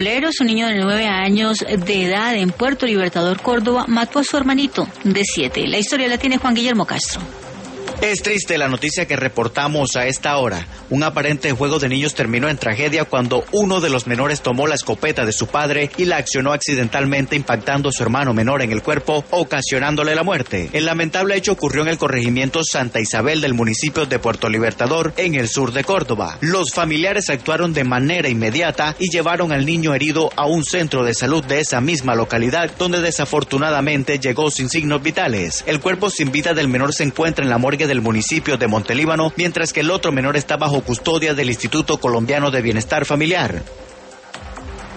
Un niño de 9 años de edad en Puerto Libertador, Córdoba, mató a su hermanito de 7. La historia la tiene Juan Guillermo Castro. Es triste la noticia que reportamos a esta hora. Un aparente juego de niños terminó en tragedia cuando uno de los menores tomó la escopeta de su padre y la accionó accidentalmente, impactando a su hermano menor en el cuerpo, ocasionándole la muerte. El lamentable hecho ocurrió en el corregimiento Santa Isabel del municipio de Puerto Libertador, en el sur de Córdoba. Los familiares actuaron de manera inmediata y llevaron al niño herido a un centro de salud de esa misma localidad, donde desafortunadamente llegó sin signos vitales. El cuerpo sin vida del menor se encuentra en la morgue del municipio de Montelíbano, mientras que el otro menor está bajo custodia del Instituto Colombiano de Bienestar Familiar.